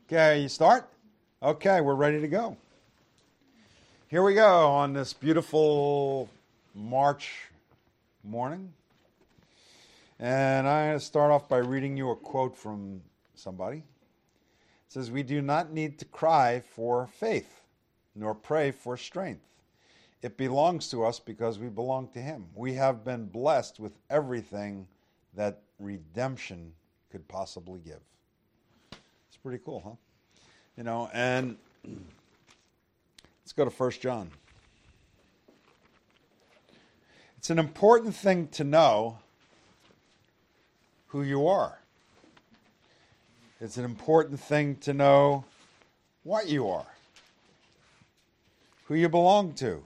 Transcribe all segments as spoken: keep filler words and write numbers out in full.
Okay, you start? Okay, we're ready to go. Here we go on this beautiful March morning. And I'm going to start off by reading you a quote from somebody. It says, "We do not need to cry for faith, nor pray for strength. It belongs to us because we belong to Him. We have been blessed with everything that redemption could possibly give." It's pretty cool, huh? You know, and let's go to First John. It's an important thing to know who you are. It's an important thing to know what you are, who you belong to,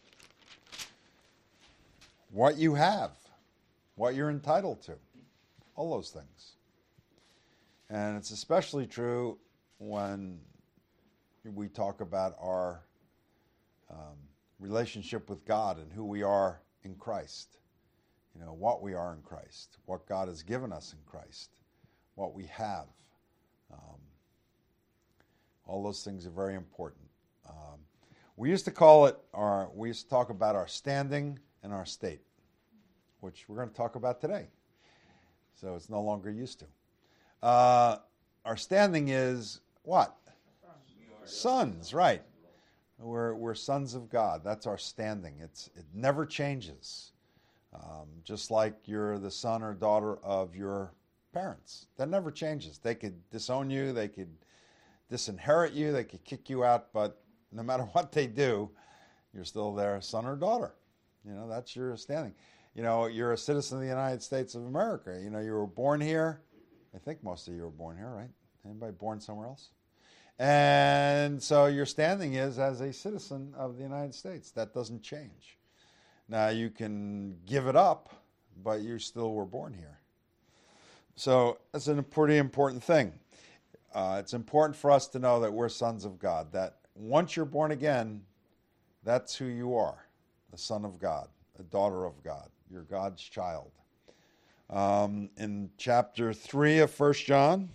what you have, what you're entitled to, all those things. And it's especially true when we talk about our um, relationship with God and who we are in Christ. You know, what we are in Christ, what God has given us in Christ, what we have. Um, all those things are very important. Um, we used to call it, our, we used to talk about our standing and our state, which we're going to talk about today. So it's no longer used to. Uh, our standing is what? Sons, right. We're, we're sons of God. That's our standing. It's It never changes. Um, just like you're the son or daughter of your parents. That never changes. They could disown you. They could disinherit you. They could kick you out. But no matter what they do, you're still their son or daughter. You know, that's your standing. You know, you're a citizen of the United States of America. You know, you were born here. I think most of you were born here, right? Anybody born somewhere else? And so your standing is as a citizen of the United States. That doesn't change. Now, you can give it up, but you still were born here. So that's a pretty important thing. Uh, it's important for us to know that we're sons of God, that once you're born again, that's who you are, a son of God, a daughter of God. You're God's child. Um, in chapter three of First John,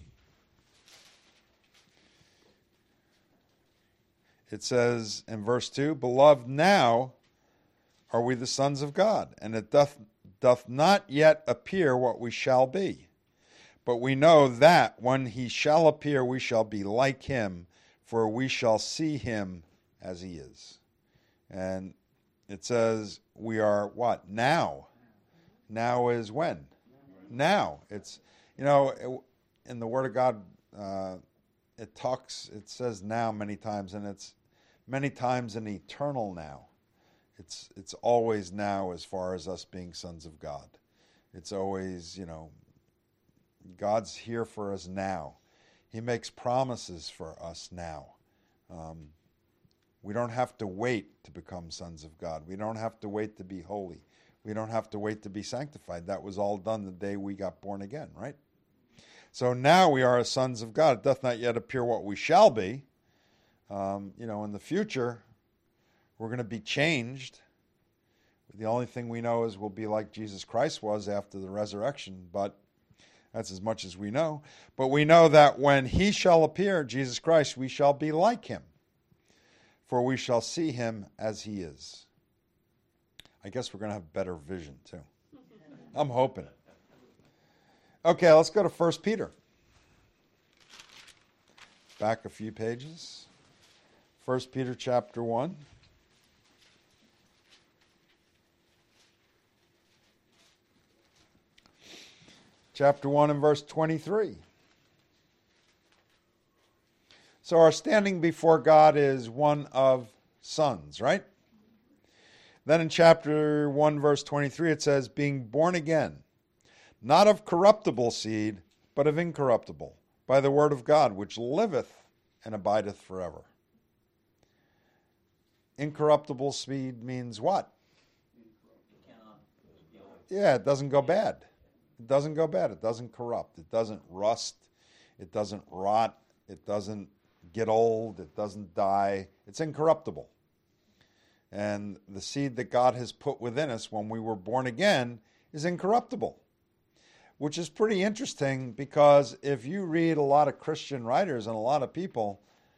it says in verse two, "Beloved, now are we the sons of God, and it doth, doth not yet appear what we shall be. But we know that when he shall appear, we shall be like him, for we shall see him as he is." And it says we are what? Now. Now is when? Now. It's, you know, in the Word of God, uh, it talks, it says now many times, and it's many times an eternal now. It's it's always now as far as us being sons of God. It's always, you know, God's here for us now. He makes promises for us now. Um, we don't have to wait to become sons of God. We don't have to wait to be holy. We don't have to wait to be sanctified. That was all done the day we got born again, right? So now we are sons of God. It doth not yet appear what we shall be. Um, you know, in the future, we're going to be changed. The only thing we know is we'll be like Jesus Christ was after the resurrection, but that's as much as we know. But we know that when he shall appear, Jesus Christ, we shall be like him, for we shall see him as he is. I guess we're going to have better vision, too. I'm hoping. Okay, let's go to First Peter. Back a few pages. First Peter chapter one. Chapter one and verse twenty-three. So our standing before God is one of sons, right? Then in chapter one, verse twenty-three, it says, "Being born again, not of corruptible seed, but of incorruptible, by the word of God, which liveth and abideth forever." Incorruptible seed means what? Yeah, it doesn't go bad. It doesn't go bad. It doesn't corrupt. It doesn't rust. It doesn't rot. It doesn't get old. It doesn't die. It's incorruptible. And the seed that God has put within us when we were born again is incorruptible. which is pretty interesting because if you read a lot of Christian writers and a lot of people,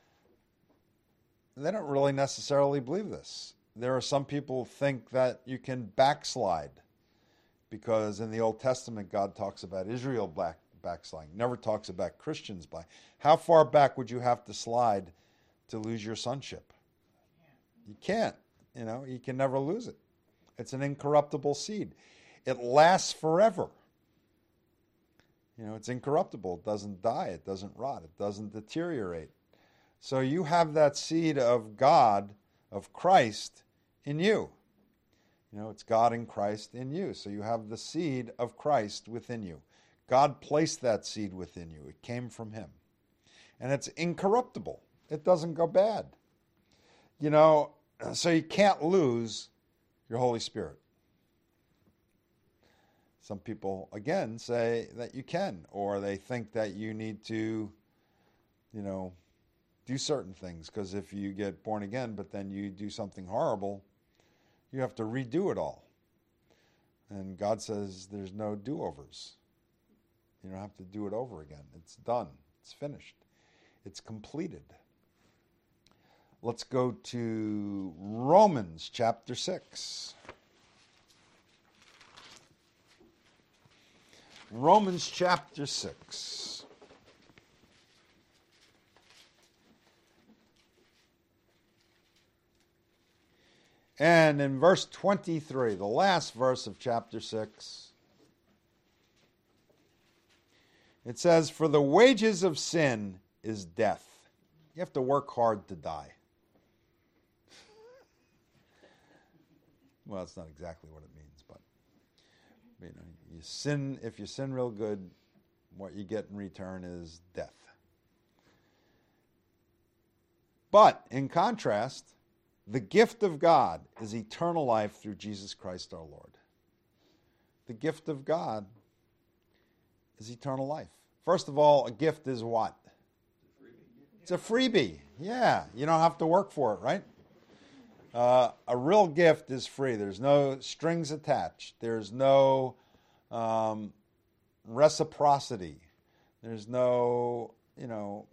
they don't really necessarily believe this. There are some people who think that you can backslide because in the Old Testament, God talks about Israel back, backsliding, never talks about Christians back. How far back would you have to slide to lose your sonship? You can't. You know, you can never lose it. It's an incorruptible seed. It lasts forever. You know, it's incorruptible. It doesn't die. It doesn't rot. It doesn't deteriorate. So you have that seed of God, of Christ, in you. You know, it's God in Christ in you. So you have the seed of Christ within you. God placed that seed within you. It came from him. And it's incorruptible. It doesn't go bad. You know, so you can't lose your Holy Spirit. Some people, again, say that you can, or they think that you need to, you know, do certain things, because if you get born again, but then you do something horrible, you have to redo it all. And God says there's no do-overs. You don't have to do it over again. It's done. It's finished. It's completed. Let's go to Romans chapter six. Romans chapter six. And in verse twenty-three, the last verse of chapter six, it says, "For the wages of sin is death." You have to work hard to die. Well, that's not exactly what it means, but you know, you sin. If you sin real good, what you get in return is death. But in contrast, the gift of God is eternal life through Jesus Christ our Lord. The gift of God is eternal life. First of all, a gift is what? It's a freebie. Yeah, you don't have to work for it, right? Uh, a real gift is free. There's no strings attached. There's no um, reciprocity. There's no, you know,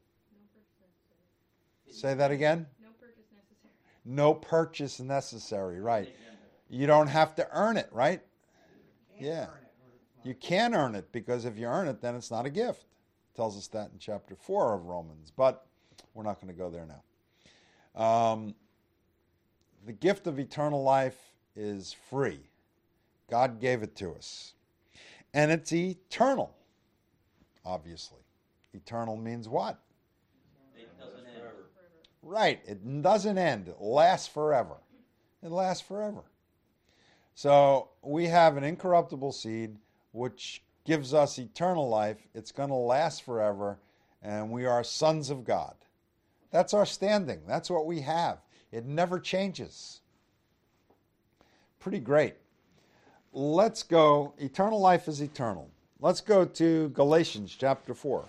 say that again? No purchase necessary. No purchase necessary, right. You don't have to earn it, right? Yeah. You can earn it, because if you earn it, then it's not a gift. It tells us that in chapter four of Romans, but we're not going to go there now. Um, the gift of eternal life is free. God gave it to us. And it's eternal, obviously. Eternal means what? It doesn't end. Right. It doesn't end. It lasts forever. It lasts forever. So we have an incorruptible seed which gives us eternal life. It's going to last forever, and we are sons of God. That's our standing. That's what we have. It never changes. Pretty great. Let's go. Eternal life is eternal. Let's go to Galatians chapter four.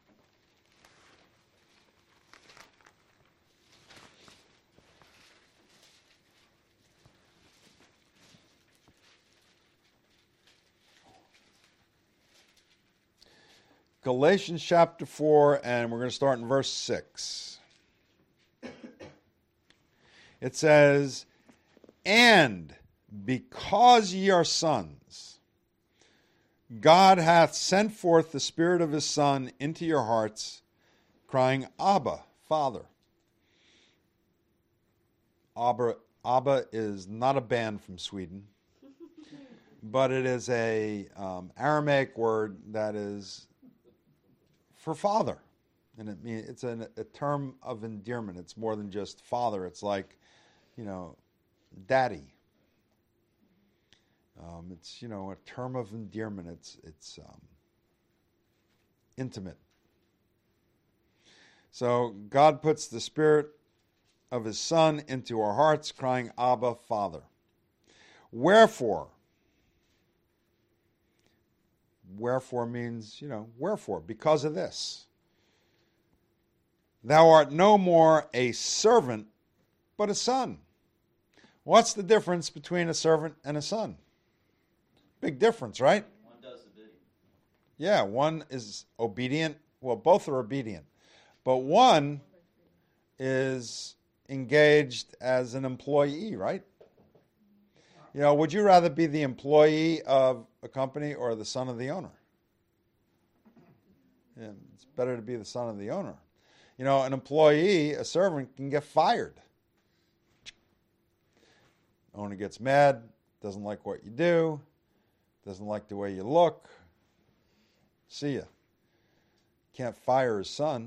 Galatians chapter four, and we're going to start in verse six. It says, "And because ye are sons, God hath sent forth the Spirit of his Son into your hearts, crying, Abba, Father." Abba, Abba is not a band from Sweden, but it is a um, Aramaic word that is for father. And it mean, it's an, a term of endearment. It's more than just father. It's like, you know, daddy. Um, it's, you know, a term of endearment. It's it's um, intimate. So God puts the Spirit of his Son into our hearts, crying, Abba, Father. Wherefore, wherefore means, you know, wherefore, because of this. Thou art no more a servant, but a son. What's the difference between a servant and a son? Big difference, right? One does the bidding. Yeah, one is obedient. Well, both are obedient. But one is engaged as an employee, right? You know, would you rather be the employee of a company or the son of the owner? Yeah, it's better to be the son of the owner. You know, an employee, a servant, can get fired. Owner gets mad, doesn't like what you do, doesn't like the way you look. See ya. Can't fire his son.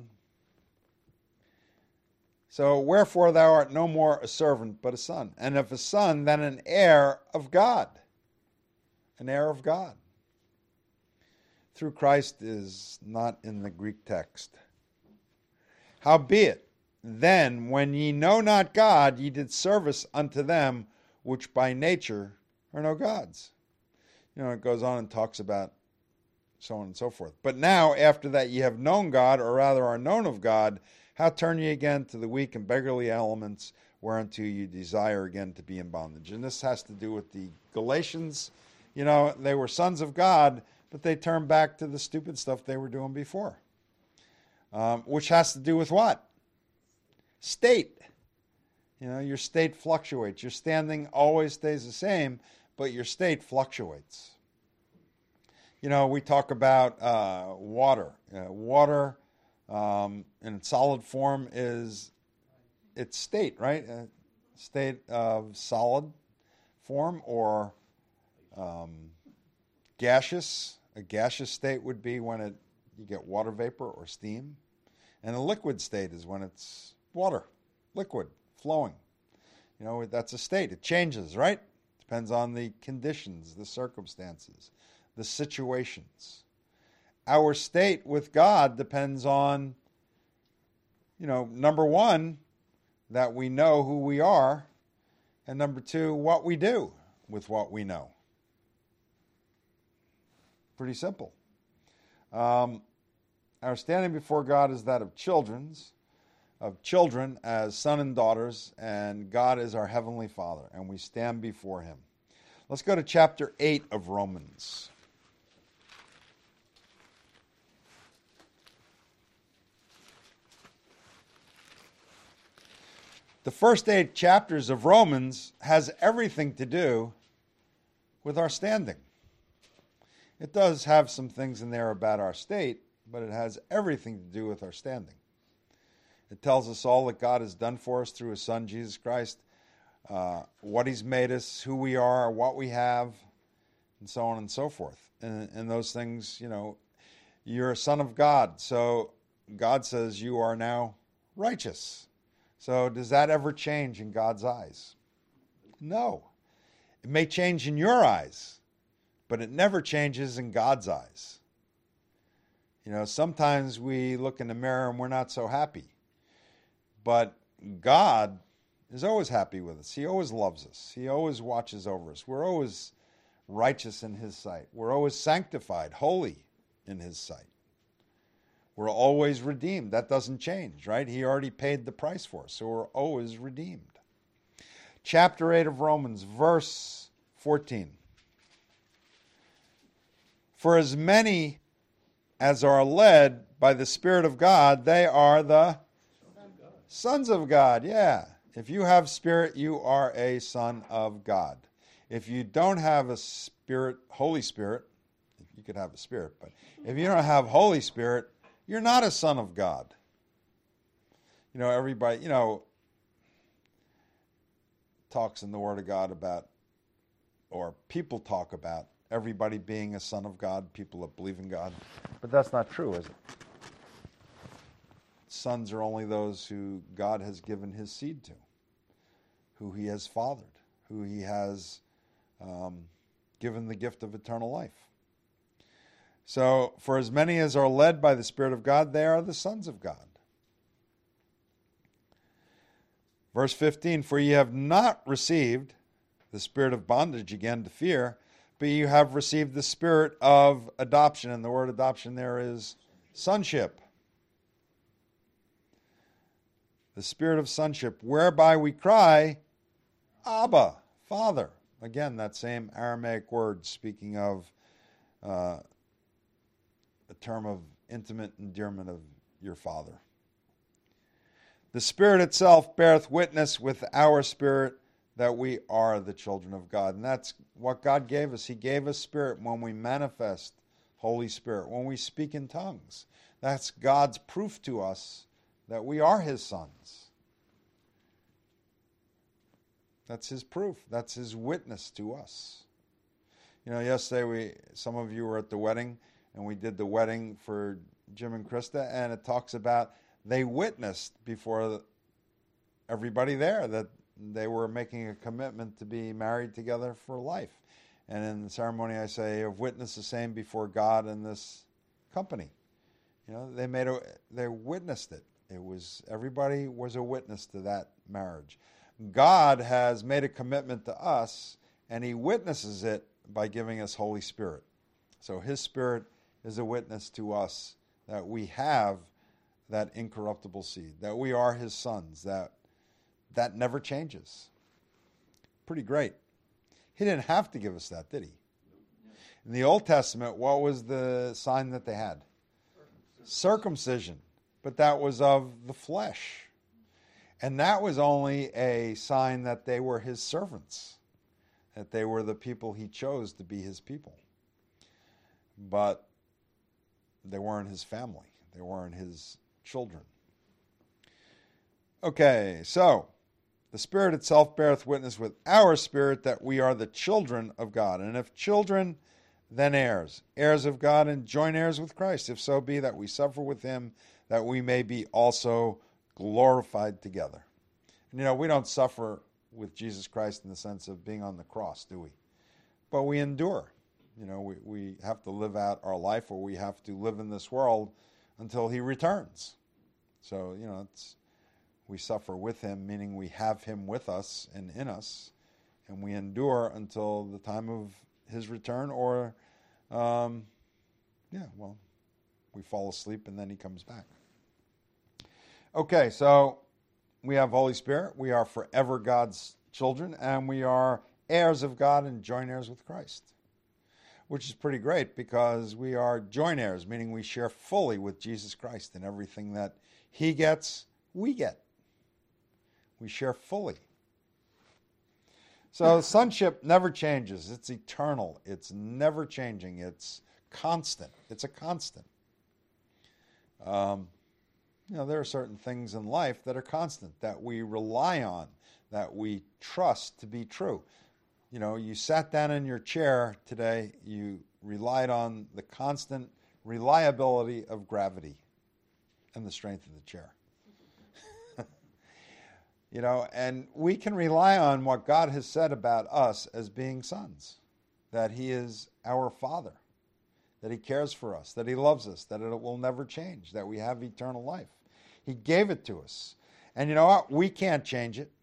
So, wherefore thou art no more a servant, but a son. And if a son, then an heir of God. An heir of God. Through Christ is not in the Greek text. Howbeit, then, when ye know not God, ye did service unto them which by nature are no gods. You know, it goes on and talks about so on and so forth. But now, after that ye have known God, or rather are known of God, how turn ye again to the weak and beggarly elements whereunto you desire again to be in bondage? And this has to do with the Galatians. You know, they were sons of God, but they turned back to the stupid stuff they were doing before. Um, which has to do with what? State. You know, your state fluctuates. Your standing always stays the same, but your state fluctuates. You know, we talk about uh, water. Uh, water um, in solid form is its state, right? A state of solid form or um, gaseous. A gaseous state would be when it you get water vapor or steam. And a liquid state is when it's water, liquid, flowing. You know, that's a state. It changes, right? Depends on the conditions, the circumstances, the situations. Our state with God depends on, you know, number one, that we know who we are, and number two, what we do with what we know. Pretty simple. Um, our standing before God is that of children's, of children as sons and daughters, and God is our Heavenly Father, and we stand before Him. Let's go to chapter eight of Romans. The first eight chapters of Romans has everything to do with our standing. It does have some things in there about our state, but it has everything to do with our standing. It tells us all that God has done for us through His Son, Jesus Christ, uh, what He's made us, who we are, what we have, and so on and so forth. And, and those things, you know, you're a son of God, so God says you are now righteous. So does that ever change in God's eyes? No. It may change in your eyes, but it never changes in God's eyes. You know, sometimes we look in the mirror and we're not so happy. But God is always happy with us. He always loves us. He always watches over us. We're always righteous in His sight. We're always sanctified, holy in His sight. We're always redeemed. That doesn't change, right? He already paid the price for us, so we're always redeemed. Chapter eight of Romans, verse fourteen. For as many as are led by the Spirit of God, they are the sons of God. Yeah. If you have Spirit, you are a son of God. If you don't have a Spirit, Holy Spirit, you could have a Spirit, but if you don't have Holy Spirit, you're not a son of God. You know, everybody, you know, talks in the Word of God about, or people talk about, everybody being a son of God, people that believe in God. But that's not true, is it? Sons are only those who God has given His seed to, who He has fathered, who He has um, given the gift of eternal life. So, for as many as are led by the Spirit of God, they are the sons of God. Verse fifteen, for ye have not received the spirit of bondage again to fear, but you have received the spirit of adoption. And the word adoption there is sonship. The spirit of sonship, whereby we cry, Abba, Father. Again, that same Aramaic word speaking of uh, term of intimate endearment of your Father. The Spirit itself beareth witness with our spirit that we are the children of God. And that's what God gave us. He gave us Spirit when we manifest Holy Spirit, when we speak in tongues. That's God's proof to us that we are His sons. That's His proof. That's His witness to us. You know, yesterday we, some of you were at the wedding, and we did the wedding for Jim and Krista, and it talks about they witnessed before everybody there that they were making a commitment to be married together for life. And in the ceremony I say, have witnessed the same before God and this company. You know, they made a, they witnessed it. It was, everybody was a witness to that marriage. God has made a commitment to us, and He witnesses it by giving us Holy Spirit. So His Spirit is a witness to us that we have that incorruptible seed, that we are His sons, that that never changes. Pretty great. He didn't have to give us that, did He? In the Old Testament, what was the sign that they had? Circumcision. But that was of the flesh. And that was only a sign that they were His servants, that they were the people He chose to be His people. But they weren't His family. They weren't His children. Okay, so the Spirit itself beareth witness with our spirit that we are the children of God. And if children, then heirs, heirs of God and joint heirs with Christ, if so be that we suffer with Him, that we may be also glorified together. And you know, we don't suffer with Jesus Christ in the sense of being on the cross, do we? But we endure. You know, we, we have to live out our life, or we have to live in this world until He returns. So, you know, it's, we suffer with Him, meaning we have Him with us and in us, and we endure until the time of His return, or, um, yeah, well, we fall asleep and then He comes back. Okay, so we have Holy Spirit. We are forever God's children, and we are heirs of God and joint heirs with Christ, which is pretty great because we are joint heirs, meaning we share fully with Jesus Christ in everything that He gets, we get. We share fully. So sonship never changes. It's eternal. It's never changing. It's constant. It's a constant. Um, you know, there are certain things in life that are constant, that we rely on, that we trust to be true. You know, you sat down in your chair today, you relied on the constant reliability of gravity and the strength of the chair. You know, and we can rely on what God has said about us as being sons, that He is our Father, that He cares for us, that He loves us, that it will never change, that we have eternal life. He gave it to us. And you know what? We can't change it.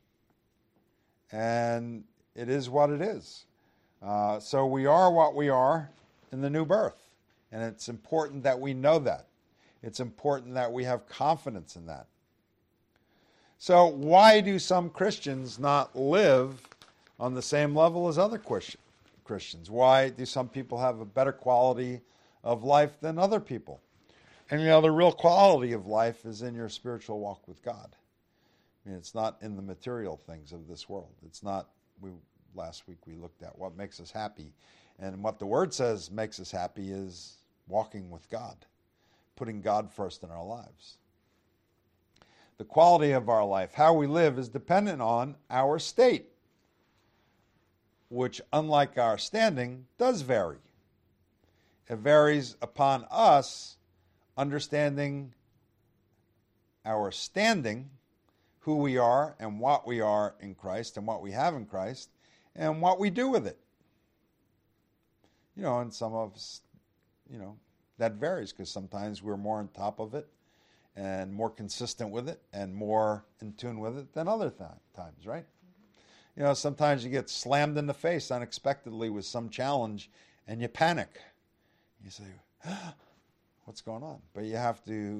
And it is what it is. Uh, so we are what we are in the new birth. And it's important that we know that. It's important that we have confidence in that. So why do some Christians not live on the same level as other Christians? Why do some people have a better quality of life than other people? And you know, the real quality of life is in your spiritual walk with God. I mean, it's not in the material things of this world. It's not, we last week we looked at what makes us happy. And what the Word says makes us happy is walking with God, putting God first in our lives. The quality of our life, how we live, is dependent on our state, which, unlike our standing, does vary. It varies upon us understanding our standing, who we are and what we are in Christ and what we have in Christ, and what we do with it. You know, and some of us, you know, that varies because sometimes we're more on top of it and more consistent with it and more in tune with it than other th- times, right? You know, sometimes you get slammed in the face unexpectedly with some challenge and you panic. You say, ah, what's going on? But you have to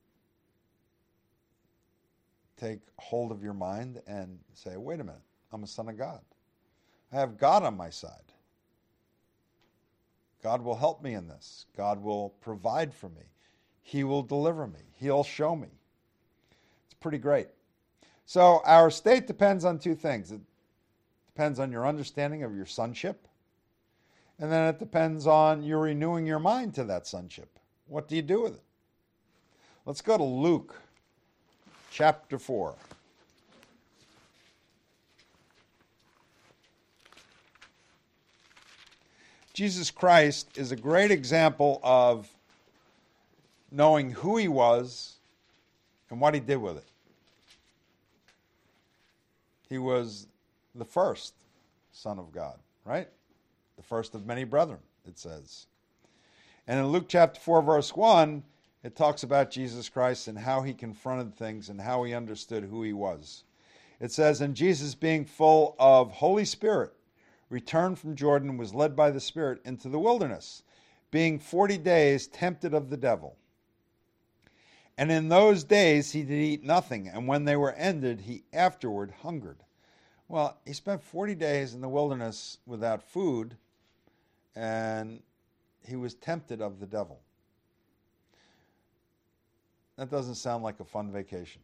take hold of your mind and say, wait a minute, I'm a son of God. I have God on my side. God will help me in this. God will provide for me. He will deliver me. He'll show me. It's pretty great. So our state depends on two things. It depends on your understanding of your sonship, and then it depends on you renewing your mind to that sonship. What do you do with it? Let's go to Luke chapter four. Jesus Christ is a great example of knowing who he was and what he did with it. He was the first Son of God, right? The first of many brethren, it says. And in Luke chapter four, verse one, it talks about Jesus Christ and how he confronted things and how he understood who he was. It says, and Jesus, being full of Holy Spirit, returned from Jordan, was led by the Spirit into the wilderness, being forty days tempted of the devil. And in those days he did eat nothing, and when they were ended, he afterward hungered. Well, he spent forty days in the wilderness without food, and he was tempted of the devil. That doesn't sound like a fun vacation.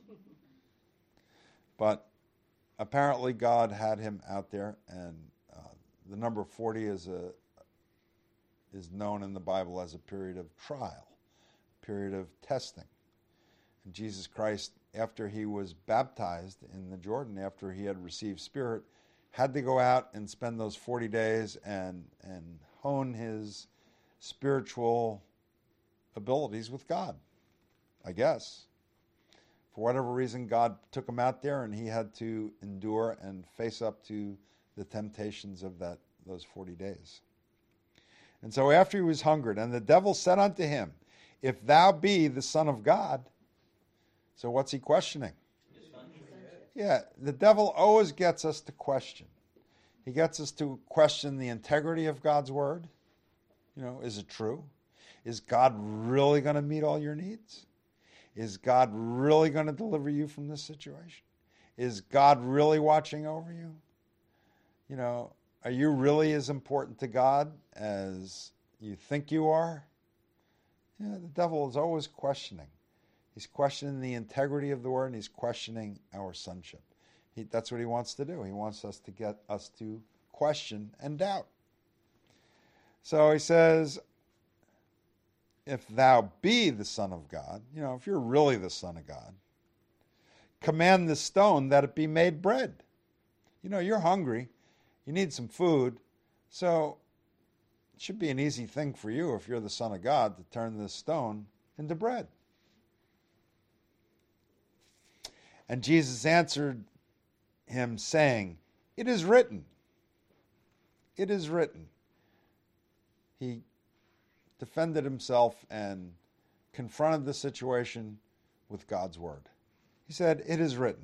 But apparently God had him out there, and uh, the number forty is a is known in the Bible as a period of trial, a period of testing. And Jesus Christ, after he was baptized in the Jordan, after he had received Spirit, had to go out and spend those forty days and and hone his spiritual abilities with God, I guess. For whatever reason, God took him out there, and he had to endure and face up to the temptations of that those forty days. And so after he was hungered, and the devil said unto him, if thou be the Son of God. So what's he questioning? Yeah, the devil always gets us to question. He gets us to question the integrity of God's word. You know, is it true? Is God really going to meet all your needs? Is God really going to deliver you from this situation? Is God really watching over you? You know, are you really as important to God as you think you are? Yeah, the devil is always questioning. He's questioning the integrity of the word, and he's questioning our sonship. He, that's what he wants to do. He wants us to get us to question and doubt. So he says, if thou be the Son of God, you know, if you're really the Son of God, command the stone that it be made bread. You know, you're hungry. You need some food. So it should be an easy thing for you, if you're the Son of God, to turn this stone into bread. And Jesus answered him, saying, it is written. It is written. He defended himself and confronted the situation with God's word. He said, it is written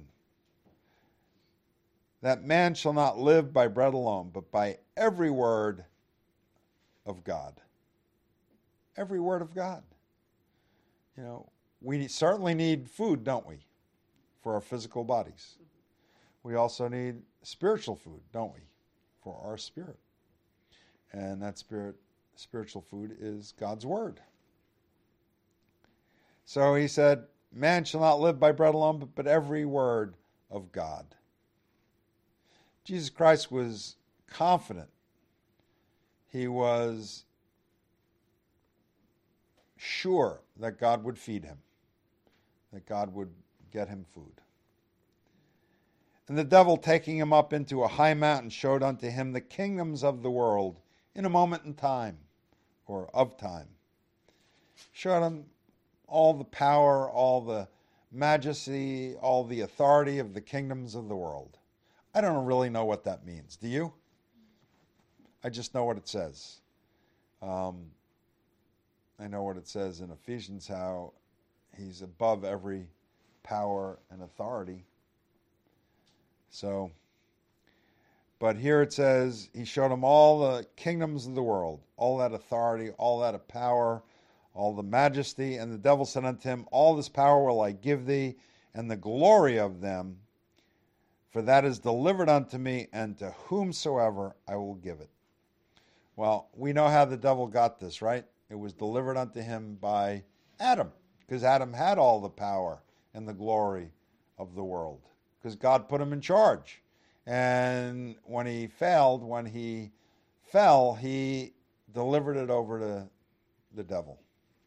that man shall not live by bread alone, but by every word of God. Every word of God. You know, we certainly need food, don't we, for our physical bodies. We also need spiritual food, don't we, for our spirit. And that spirit spiritual food is God's word. So he said, man shall not live by bread alone, but, but every word of God. Jesus Christ was confident. He was sure that God would feed him, that God would get him food. And the devil, taking him up into a high mountain, showed unto him the kingdoms of the world in a moment in time, or of time. Showed him all the power, all the majesty, all the authority of the kingdoms of the world. I don't really know what that means. Do you? I just know what it says. Um, I know what it says in Ephesians, how he's above every power and authority. So, but here it says, he showed him all the kingdoms of the world, all that authority, all that power, all the majesty. And the devil said unto him, all this power will I give thee, and the glory of them, for that is delivered unto me, and to whomsoever I will give it. Well, we know how the devil got this, right? It was delivered unto him by Adam, because Adam had all the power and the glory of the world, because God put him in charge. And when he failed, when he fell, he delivered it over to the devil.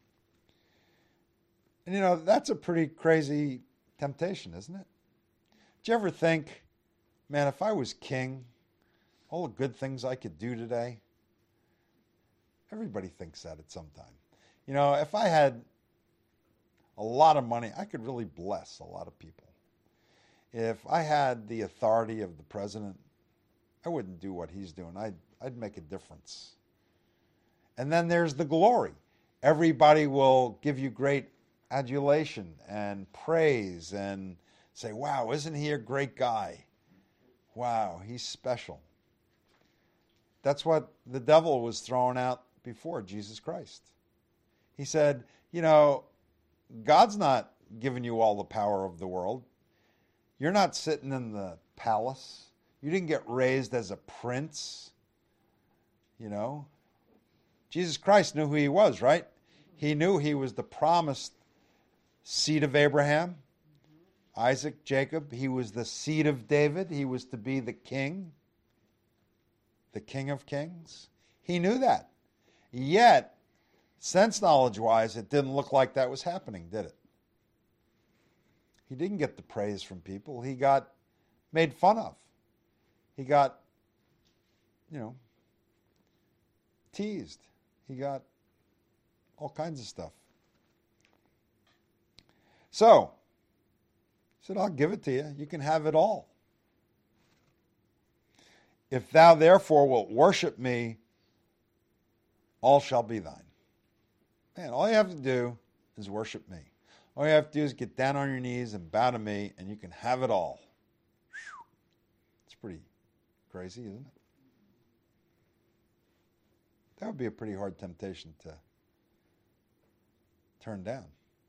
And you know, that's a pretty crazy temptation, isn't it? Do you ever think, man, if I was king, all the good things I could do today? Everybody thinks that at some time. You know, if I had a lot of money, I could really bless a lot of people. If I had the authority of the president, I wouldn't do what he's doing. I'd, I'd make a difference. And then there's the glory. Everybody will give you great adulation and praise and say, wow, isn't he a great guy? Wow, he's special. That's what the devil was throwing out before Jesus Christ. He said, you know, God's not giving you all the power of the world. You're not sitting in the palace. You didn't get raised as a prince. You know, Jesus Christ knew who he was, right? He knew he was the promised seed of Abraham, Isaac, Jacob. He was the seed of David. He was to be the king, the King of Kings. He knew that. Yet, sense knowledge-wise, it didn't look like that was happening, did it? He didn't get the praise from people. He got made fun of. He got, you know, teased. He got all kinds of stuff. So, he said, I'll give it to you. You can have it all. If thou therefore wilt worship me, all shall be thine. Man, all you have to do is worship me. All you have to do is get down on your knees and bow to me, and you can have it all. It's pretty crazy, isn't it? That would be a pretty hard temptation to turn down.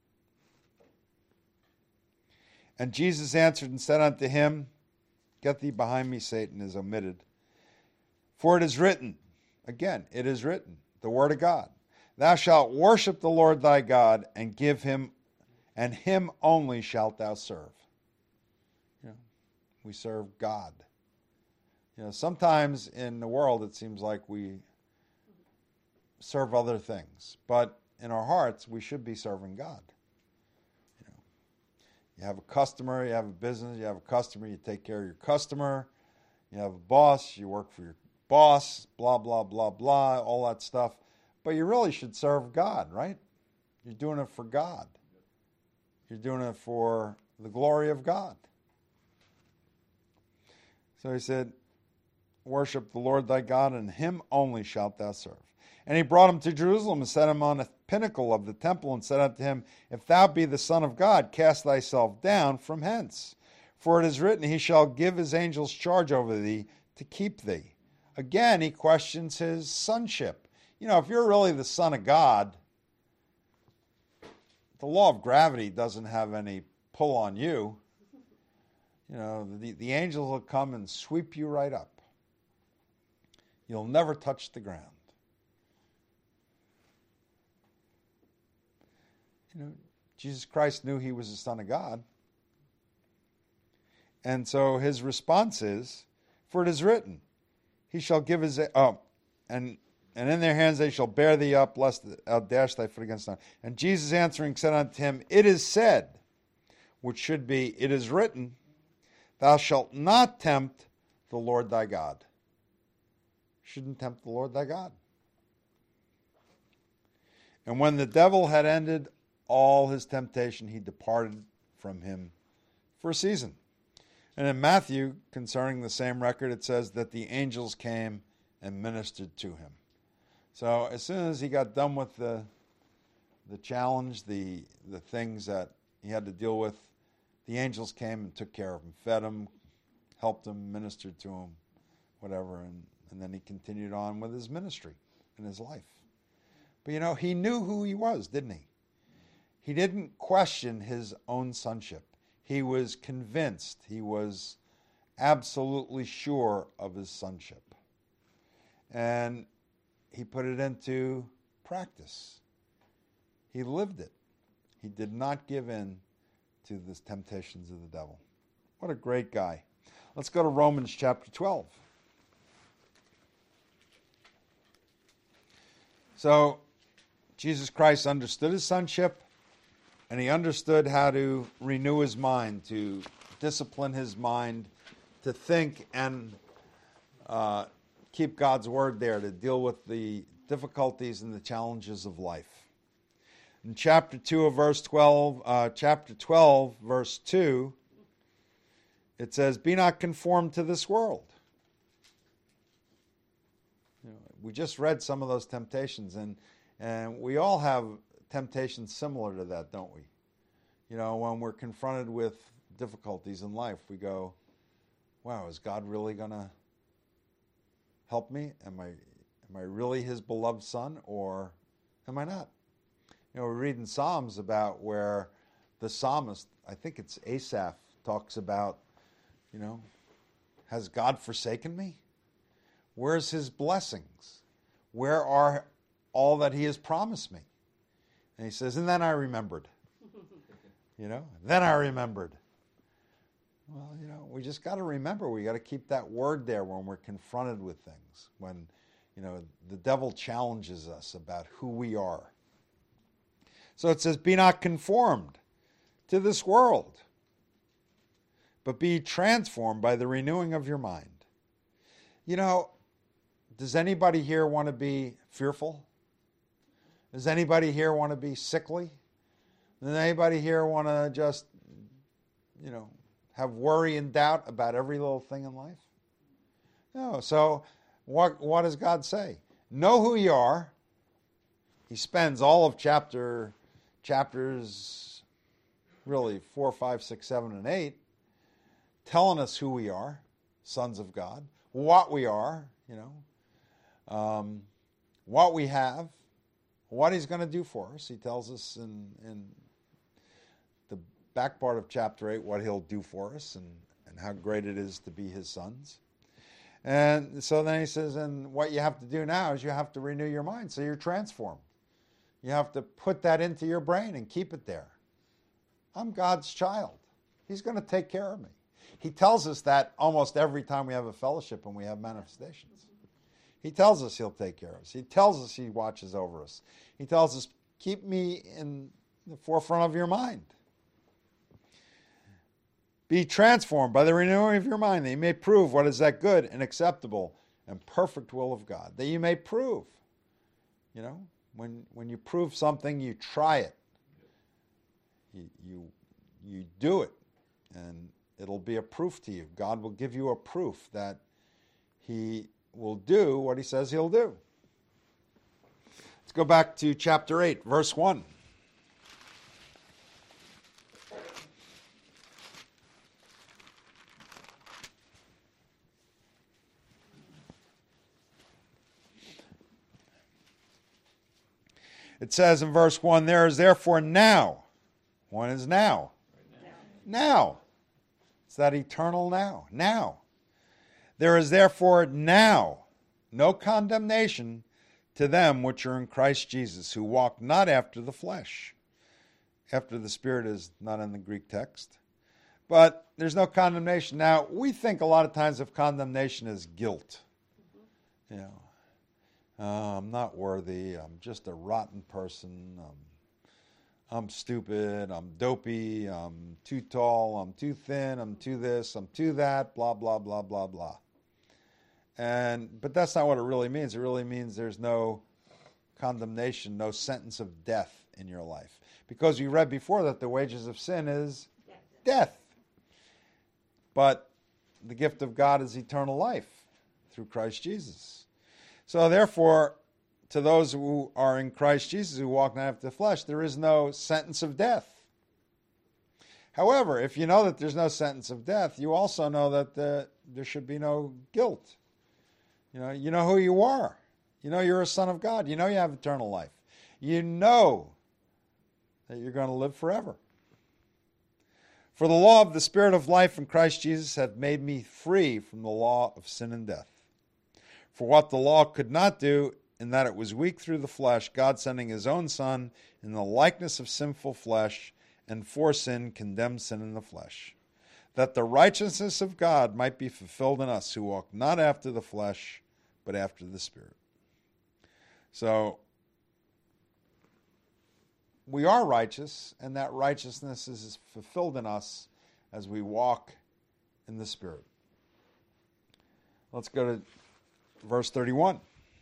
And Jesus answered and said unto him, Get thee behind me, Satan, is omitted. For it is written, again, it is written, the word of God, Thou shalt worship the Lord thy God, and give him, and him only shalt thou serve. You know, we serve God. You know, sometimes in the world it seems like we serve other things, but in our hearts we should be serving God. You know, you have a customer, you have a business, you have a customer, you take care of your customer. You have a boss, you work for your boss, blah, blah, blah, blah, all that stuff. But you really should serve God, right? You're doing it for God. You're doing it for the glory of God. So he said, worship the Lord thy God, and him only shalt thou serve. And he brought him to Jerusalem and set him on the pinnacle of the temple and said unto him, If thou be the Son of God, cast thyself down from hence. For it is written, He shall give his angels charge over thee to keep thee. Again, he questions his sonship. You know, if you're really the Son of God, the law of gravity doesn't have any pull on you. You know, the, the angels will come and sweep you right up. You'll never touch the ground. You know, Jesus Christ knew he was the Son of God. And so his response is, For it is written, He shall give his... Oh, and... And in their hands they shall bear thee up, lest thou dash thy foot against them. And Jesus answering said unto him, It is said, which should be, it is written, Thou shalt not tempt the Lord thy God. You shouldn't tempt the Lord thy God. And when the devil had ended all his temptation, he departed from him for a season. And in Matthew, concerning the same record, it says that the angels came and ministered to him. So as soon as he got done with the the challenge, the the things that he had to deal with, the angels came and took care of him, fed him, helped him, ministered to him, whatever, and, and then he continued on with his ministry and his life. But you know, he knew who he was, didn't he? He didn't question his own sonship. He was convinced, he was absolutely sure of his sonship. And he put it into practice. He lived it. He did not give in to the temptations of the devil. What a great guy. Let's go to Romans chapter twelve. So, Jesus Christ understood his sonship, and he understood how to renew his mind, to discipline his mind, to think and uh, keep God's word there, to deal with the difficulties and the challenges of life. In chapter two of verse twelve, uh, chapter twelve, verse two, it says, "Be not conformed to this world." You know, we just read some of those temptations, and and we all have temptations similar to that, don't we? You know, when we're confronted with difficulties in life, we go, "Wow, is God really going to help me? Am I am I really his beloved son, or am I not?" You know, we read in Psalms about where the psalmist, I think it's Asaph, talks about, you know, has God forsaken me? Where's his blessings? Where are all that he has promised me? And he says, and then I remembered. You know, then I remembered. Well, you know, we just got to remember, we got to keep that word there when we're confronted with things, when, you know, the devil challenges us about who we are. So it says, be not conformed to this world, but be transformed by the renewing of your mind. You know, does anybody here want to be fearful? Does anybody here want to be sickly? Does anybody here want to just, you know, have worry and doubt about every little thing in life? No. So what, what does God say? Know who you are. He spends all of chapter chapters, really four, five, six, seven, and eight, telling us who we are, sons of God, what we are, you know, um, what we have, what he's going to do for us. He tells us in, in the back part of chapter eight what he'll do for us and, and how great it is to be his sons. And so then he says, and what you have to do now is you have to renew your mind so you're transformed. You have to put that into your brain and keep it there. I'm God's child. He's going to take care of me. He tells us that almost every time we have a fellowship and we have manifestations. He tells us he'll take care of us. He tells us he watches over us. He tells us, keep me in the forefront of your mind. Be transformed by the renewing of your mind, that you may prove what is that good and acceptable and perfect will of God. That you may prove. You know, when when you prove something, you try it. You you, you do it, and it'll be a proof to you. God will give you a proof that he will do what he says he'll do. Let's go back to chapter eight, verse one. It says in verse one, there is therefore now. One is now. Right now. Now. It's that eternal now. Now. There is therefore now no condemnation to them which are in Christ Jesus, who walk not after the flesh. After the Spirit is not in the Greek text. But there's no condemnation. Now, we think a lot of times of condemnation as guilt. You know. Uh, I'm not worthy. I'm just a rotten person. I'm, I'm stupid. I'm dopey. I'm too tall. I'm too thin. I'm too this. I'm too that. Blah, blah, blah, blah, blah. And but that's not what it really means. It really means there's no condemnation, no sentence of death in your life. Because we read before that the wages of sin is death. But the gift of God is eternal life through Christ Jesus. So therefore, to those who are in Christ Jesus, who walk not after the flesh, there is no sentence of death. However, if you know that there's no sentence of death, you also know that the, there should be no guilt. You know, you know who you are. You know you're a son of God. You know you have eternal life. You know that you're going to live forever. For the law of the Spirit of life in Christ Jesus hath made me free from the law of sin and death. For what the law could not do, in that it was weak through the flesh, God sending his own Son in the likeness of sinful flesh, and for sin condemned sin in the flesh, that the righteousness of God might be fulfilled in us who walk not after the flesh, but after the Spirit. So, we are righteous, and that righteousness is fulfilled in us as we walk in the Spirit. Let's go to verse thirty-one.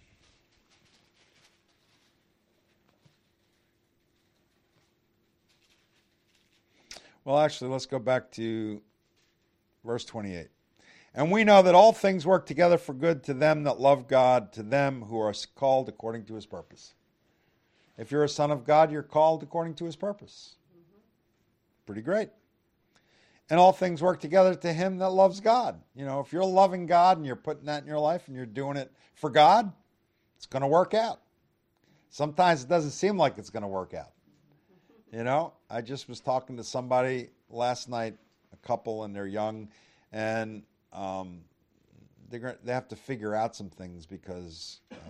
Well, actually, let's go back to verse twenty-eight. And we know that all things work together for good to them that love God, to them who are called according to his purpose. If you're a son of God, you're called according to his purpose. Mm-hmm. Pretty great. And all things work together to him that loves God. You know, if you're loving God and you're putting that in your life and you're doing it for God, it's going to work out. Sometimes it doesn't seem like it's going to work out. You know, I just was talking to somebody last night, a couple, and they're young, and um, they're, they have to figure out some things because uh,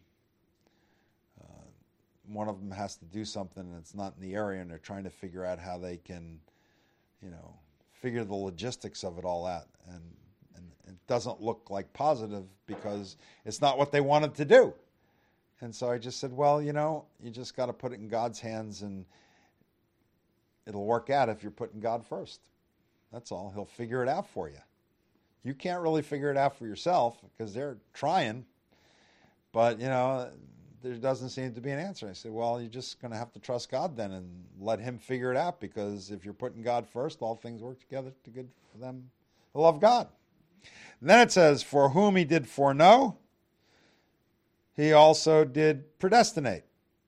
uh, one of them has to do something and it's not in the area, and they're trying to figure out how they can, you know, figure the logistics of it all out. And, and it doesn't look like positive because it's not what they wanted to do. And so I just said, well, you know, you just got to put it in God's hands, and it'll work out if you're putting God first. That's all. He'll figure it out for you. You can't really figure it out for yourself because they're trying, but, you know, there doesn't seem to be an answer. I said, well, you're just going to have to trust God then and let him figure it out, because if you're putting God first, all things work together to good for them who love God. And then it says, for whom he did foreknow, he also did predestinate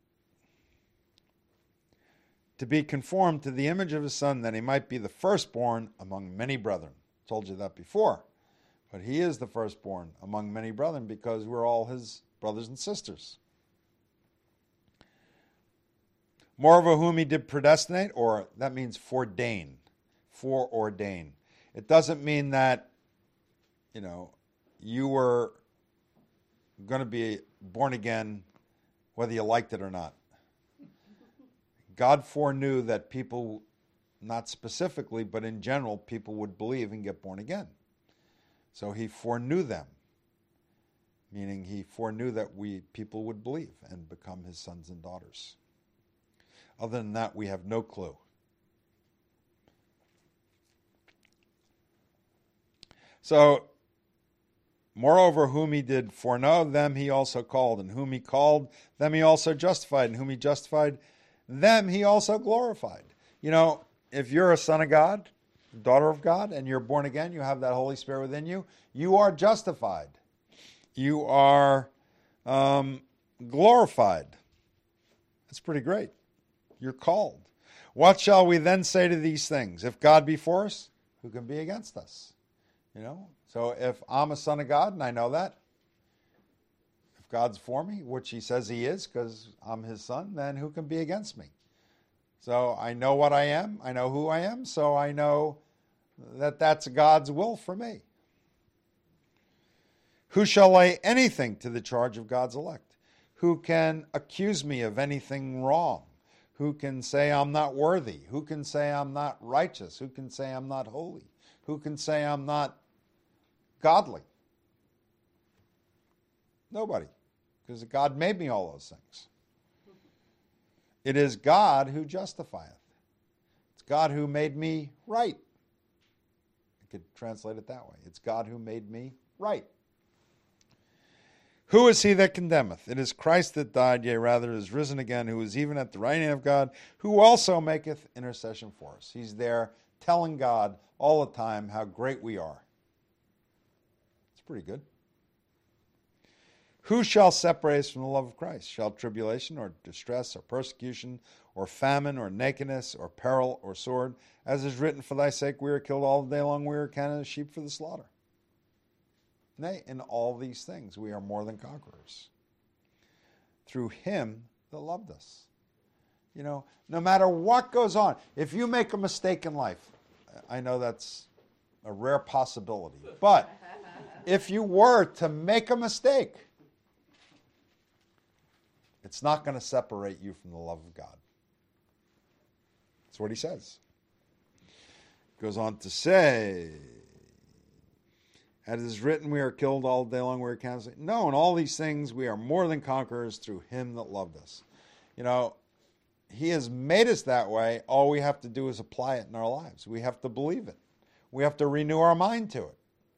to be conformed to the image of his Son, that he might be the firstborn among many brethren. Told you that before. But he is the firstborn among many brethren because we're all his brothers and sisters. Moreover, whom he did predestinate, or that means foreordain, foreordain. It doesn't mean that, you know, you were going to be born again whether you liked it or not. God foreknew that people, not specifically, but in general, people would believe and get born again. So he foreknew them, meaning he foreknew that we people would believe and become his sons and daughters. Other than that, we have no clue. So, moreover, whom he did foreknow, them he also called, and whom he called, them he also justified, and whom he justified, them he also glorified. You know, if you're a son of God, daughter of God, and you're born again, you have that Holy Spirit within you, you are justified. You are um, glorified. That's pretty great. You're called. What shall we then say to these things? If God be for us, who can be against us? You know, so if I'm a son of God and I know that, if God's for me, which he says he is because I'm his son, then who can be against me? So I know what I am. I know who I am. So I know that that's God's will for me. Who shall lay anything to the charge of God's elect? Who can accuse me of anything wrong? Who can say I'm not worthy? Who can say I'm not righteous? Who can say I'm not holy? Who can say I'm not godly? Nobody, because God made me all those things. It is God who justifieth. It's God who made me right. I could translate it that way. It's God who made me right. Who is he that condemneth? It is Christ that died, yea, rather is risen again, who is even at the right hand of God, who also maketh intercession for us. He's there telling God all the time how great we are. It's pretty good. Who shall separate us from the love of Christ? Shall tribulation or distress or persecution or famine or nakedness or peril or sword? As is written, for thy sake we are killed all the day long, we are counted as sheep for the slaughter. Nay, in all these things we are more than conquerors, through him that loved us. You know, no matter what goes on, if you make a mistake in life, I know that's a rare possibility, but if you were to make a mistake, It's not going to separate you from the love of God. That's what he says. Goes on to say, as it is written, we are killed all day long, we are counted. No, in all these things we are more than conquerors through him that loved us. You know, he has made us that way. All we have to do is apply it in our lives. We have to believe it. We have to renew our mind to it.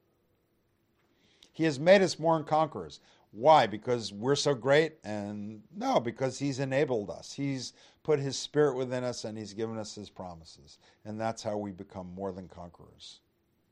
He has made us more than conquerors. Why? Because we're so great? And no, because he's enabled us. He's put his spirit within us and he's given us his promises. And that's how we become more than conquerors.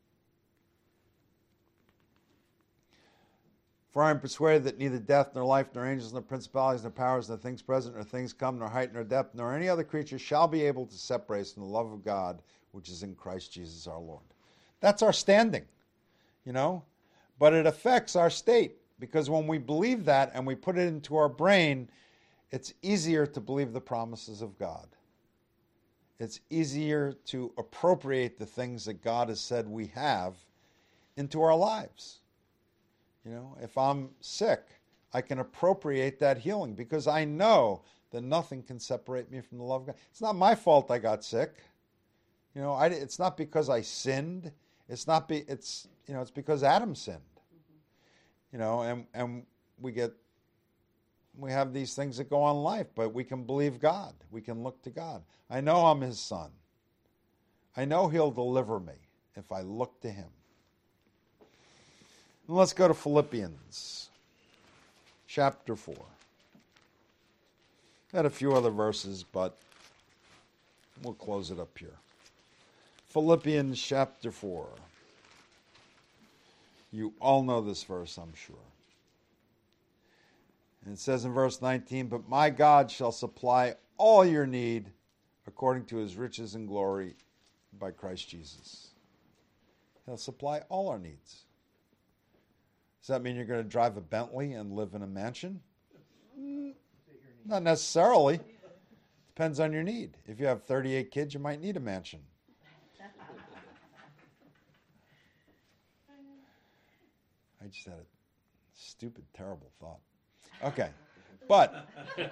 For I am persuaded that neither death, nor life, nor angels, nor principalities, nor powers, nor things present, nor things come, nor height, nor depth, nor any other creature shall be able to separate us from the love of God, which is in Christ Jesus our Lord. That's our standing, you know. But it affects our state, because when we believe that and we put it into our brain, it's easier to believe the promises of God. It's easier to appropriate the things that God has said we have into our lives. You know, if I'm sick, I can appropriate that healing because I know that nothing can separate me from the love of God. It's not my fault I got sick. You know, I, it's not because I sinned. It's not be. It's you know, it's because Adam sinned. You know, and and we get we have these things that go on in life, but we can believe God. We can look to God. I know I'm his son. I know he'll deliver me if I look to him. And let's go to Philippians chapter four. I had a few other verses, but we'll close it up here. Philippians chapter four. You all know this verse, I'm sure. And it says in verse nineteen, but my God shall supply all your need according to his riches and glory by Christ Jesus. He'll supply all our needs. Does that mean you're going to drive a Bentley and live in a mansion? Not necessarily. Depends on your need. If you have thirty-eight kids, you might need a mansion. I just had a stupid, terrible thought. Okay. But,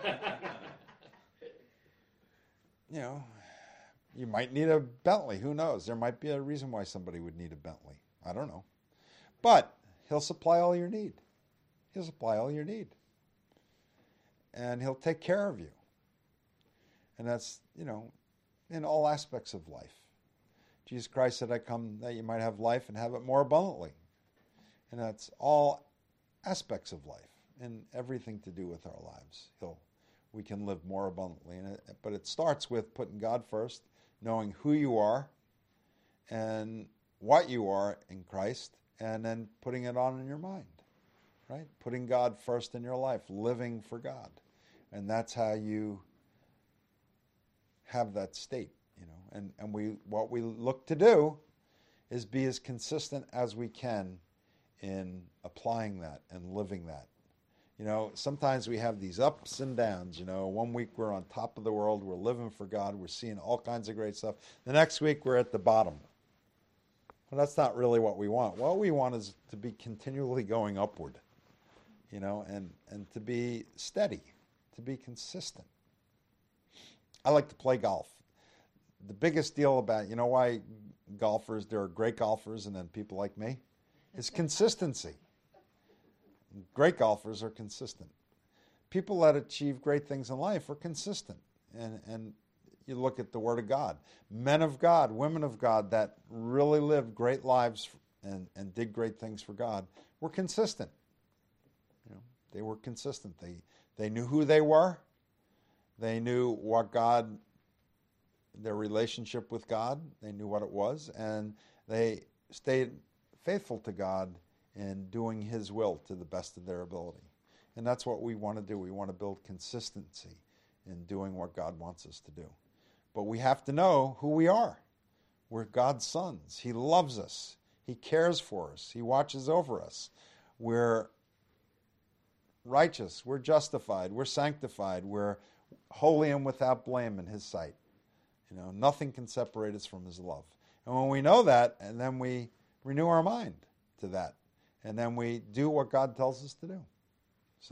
you know, you might need a Bentley. Who knows? There might be a reason why somebody would need a Bentley. I don't know. But he'll supply all your need. He'll supply all your need. And he'll take care of you. And that's, you know, in all aspects of life. Jesus Christ said, I come that you might have life and have it more abundantly. And that's all aspects of life and everything to do with our lives. He'll, we can live more abundantly. And it, but it starts with putting God first, knowing who you are and what you are in Christ, and then putting it on in your mind, right? Putting God first in your life, living for God. And that's how you have that state, you know. And, and we what we look to do is be as consistent as we can in applying that and living that. You know, sometimes we have these ups and downs, you know. One week we're on top of the world, we're living for God, we're seeing all kinds of great stuff. The next week we're at the bottom. Well, that's not really what we want. What we want is to be continually going upward, you know, and, and to be steady, to be consistent. I like to play golf. The biggest deal about, you know why golfers, there are great golfers and then people like me? It's consistency. Great golfers are consistent. People that achieve great things in life are consistent. And and you look at the Word of God. Men of God, women of God that really lived great lives and, and did great things for God were consistent. You know, they were consistent. They they knew who they were. They knew what God, their relationship with God, they knew what it was, and they stayed faithful to God in doing his will to the best of their ability. And that's what we want to do. We want to build consistency in doing what God wants us to do. But we have to know who we are. We're God's sons. He loves us. He cares for us. He watches over us. We're righteous. We're justified. We're sanctified. We're holy and without blame in his sight. You know, nothing can separate us from his love. And when we know that, and then we renew our mind to that, and then we do what God tells us to do. So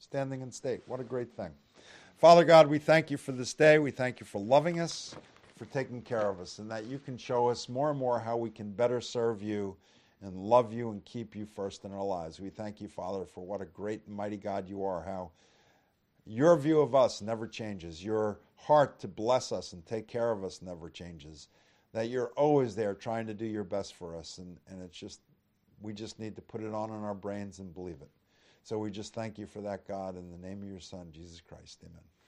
standing in state. What a great thing. Father God, we thank you for this day. We thank you for loving us, for taking care of us, and that you can show us more and more how we can better serve you and love you and keep you first in our lives. We thank you, Father, for what a great and mighty God you are, how your view of us never changes. Your heart to bless us and take care of us never changes. That you're always there trying to do your best for us. And, and it's just, we just need to put it on in our brains and believe it. So we just thank you for that, God, in the name of your Son, Jesus Christ. Amen.